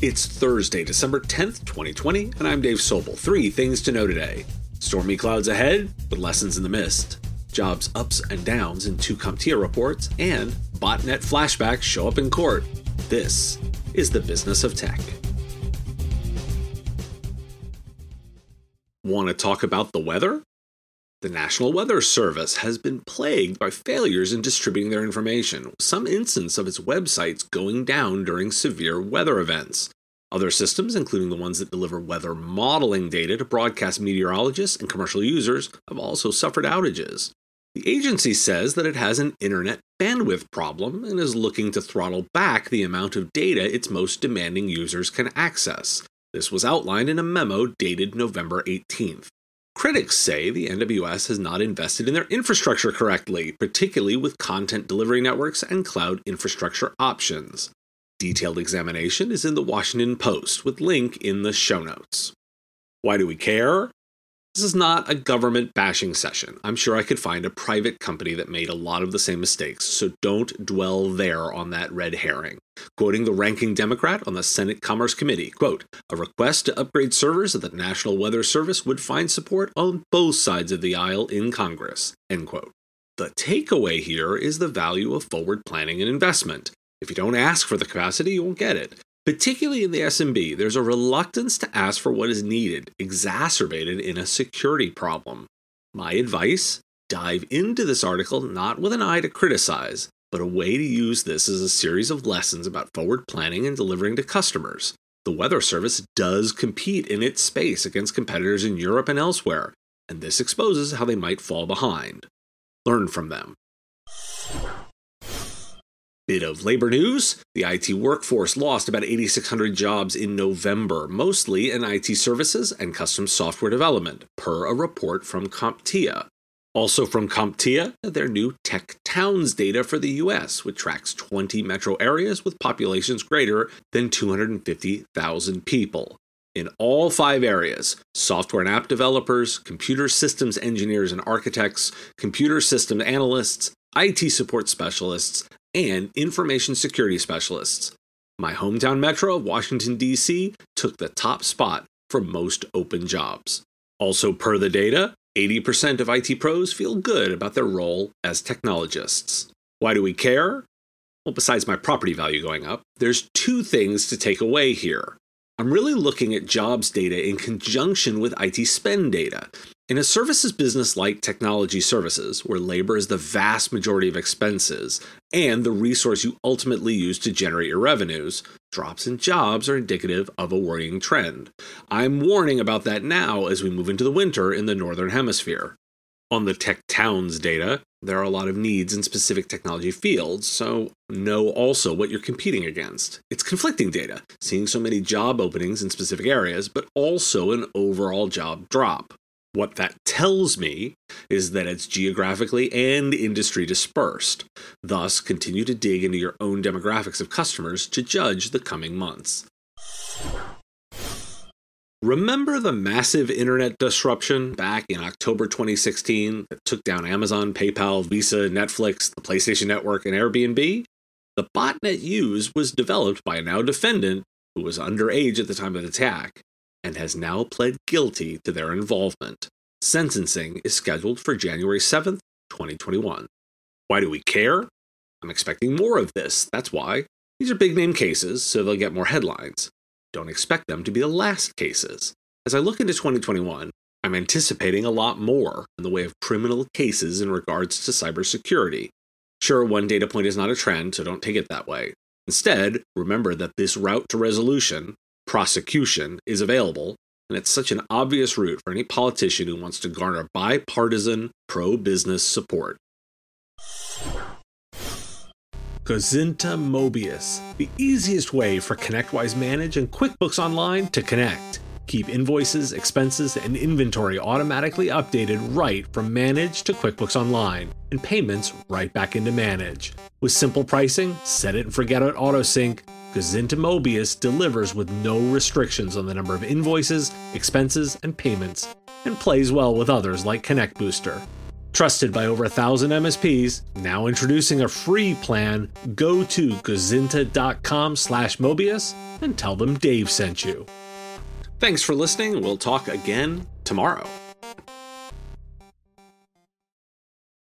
It's Thursday, December 10th, 2020, and I'm Dave Sobel. 3 things to know today. Stormy clouds ahead, but lessons in the mist. Jobs ups and downs in 2 CompTIA reports, and botnet flashbacks show up in court. This is the business of tech. Want to talk about the weather? The National Weather Service has been plagued by failures in distributing their information, with some instance of its websites going down during severe weather events. Other systems, including the ones that deliver weather modeling data to broadcast meteorologists and commercial users, have also suffered outages. The agency says that it has an internet bandwidth problem and is looking to throttle back the amount of data its most demanding users can access. This was outlined in a memo dated November 18th. Critics say the NWS has not invested in their infrastructure correctly, particularly with content delivery networks and cloud infrastructure options. Detailed examination is in the Washington Post, with link in the show notes. Why do we care? This is not a government bashing session. I'm sure I could find a private company that made a lot of the same mistakes, so don't dwell there on that red herring. Quoting the ranking Democrat on the Senate Commerce Committee, quote, "A request to upgrade servers at the National Weather Service would find support on both sides of the aisle in Congress," end quote. The takeaway here is the value of forward planning and investment. If you don't ask for the capacity, you won't get it. Particularly in the SMB, there's a reluctance to ask for what is needed, exacerbated in a security problem. My advice? Dive into this article not with an eye to criticize, but a way to use this as a series of lessons about forward planning and delivering to customers. The Weather Service does compete in its space against competitors in Europe and elsewhere, and this exposes how they might fall behind. Learn from them. Bit of labor news. The IT workforce lost about 8,600 jobs in November, mostly in IT services and custom software development, per a report from CompTIA. Also from CompTIA, their new Tech Towns data for the US, which tracks 20 metro areas with populations greater than 250,000 people. In all 5 areas, software and app developers, computer systems engineers and architects, computer system analysts, IT support specialists, and information security specialists. My hometown metro of Washington, D.C. took the top spot for most open jobs. Also per the data, 80% of IT pros feel good about their role as technologists. Why do we care? Well, besides my property value going up, there's 2 things to take away here. I'm really looking at jobs data in conjunction with IT spend data. In a services business like technology services, where labor is the vast majority of expenses and the resource you ultimately use to generate your revenues, drops in jobs are indicative of a worrying trend. I'm warning about that now as we move into the winter in the Northern Hemisphere. On the Tech Towns data, there are a lot of needs in specific technology fields, so know also what you're competing against. It's conflicting data, seeing so many job openings in specific areas, but also an overall job drop. What that tells me is that it's geographically and industry dispersed. Thus, continue to dig into your own demographics of customers to judge the coming months. Remember the massive internet disruption back in October 2016 that took down Amazon, PayPal, Visa, Netflix, the PlayStation Network, and Airbnb? The botnet used was developed by a now defendant who was underage at the time of the attack, and has now pled guilty to their involvement. Sentencing is scheduled for January 7th, 2021. Why do we care? I'm expecting more of this, that's why. These are big-name cases, so they'll get more headlines. Don't expect them to be the last cases. As I look into 2021, I'm anticipating a lot more in the way of criminal cases in regards to cybersecurity. Sure, one data point is not a trend, so don't take it that way. Instead, remember that this route to resolution, prosecution, is available, and it's such an obvious route for any politician who wants to garner bipartisan, pro-business support. Gazinta Mobius, the easiest way for ConnectWise Manage and QuickBooks Online to connect. Keep invoices, expenses, and inventory automatically updated right from Manage to QuickBooks Online, and payments right back into Manage. With simple pricing, set it and forget it autosync, Gazinta Mobius delivers with no restrictions on the number of invoices, expenses, and payments, and plays well with others like Connect Booster. Trusted by over 1,000 MSPs, now introducing a free plan, go to gazinta.com/Mobius and tell them Dave sent you. Thanks for listening. We'll talk again tomorrow.